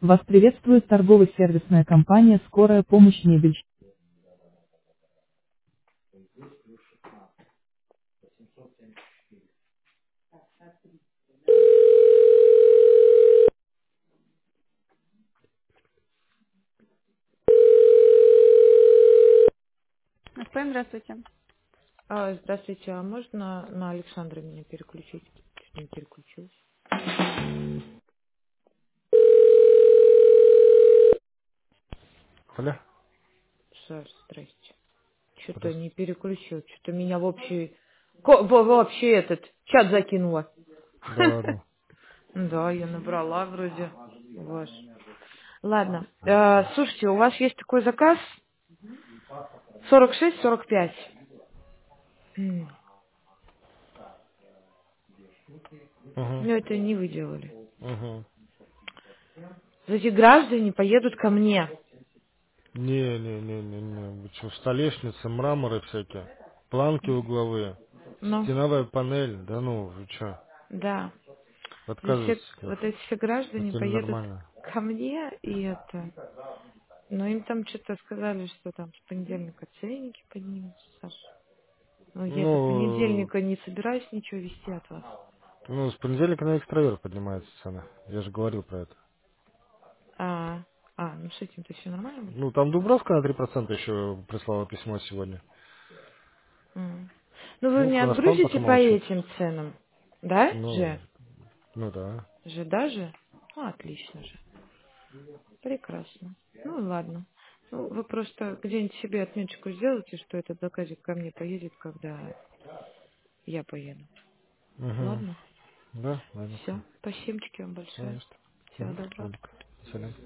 Вас приветствует торгово-сервисная компания «Скорая помощь мебель». СПМ, здравствуйте. Здравствуйте, а можно на Александра меня переключить? Чуть не переключилась. Алло, Саш, здрасте. Что-то не здравствуйте. переключил, что-то меня в общий... вообще этот чат закинуло. Да ладно. Да, я набрала вроде ваш. Ладно. Слушайте, у вас есть такой заказ 46-45. Угу. Ну, это не вы делали. Угу. Эти граждане поедут ко мне. Не. Вы что, столешницы, мраморы всякие, планки угловые, Ну, стеновая панель, да ну, вы что, да. Здесь все, отказываетесь от вот них? эти все граждане Это поедут ненормально. ко мне, и это... Но им там что-то сказали, что там с понедельника ценники поднимутся, Саша. Но я до Ну, понедельника не собираюсь ничего вести от вас. с понедельника на экстравер поднимается цена. Я же говорил про это. А, ну с этим-то все нормально будет? Ну, там Дубровка на 3% еще прислала письмо сегодня. М. Ну вы Ну, мне Хроноспан пока отгрузите по молчит. этим ценам, да, Ну, же? ну да. Же даже? Ну, отлично же. Прекрасно. Ну, ладно. Ну, вы просто где-нибудь себе отметочку сделайте, что этот заказик ко мне поедет, когда я поеду. Угу. Ладно? Да, ладно. Все. Спасибо вам Ну, большое. есть. Всего Угу. доброго. До свидания.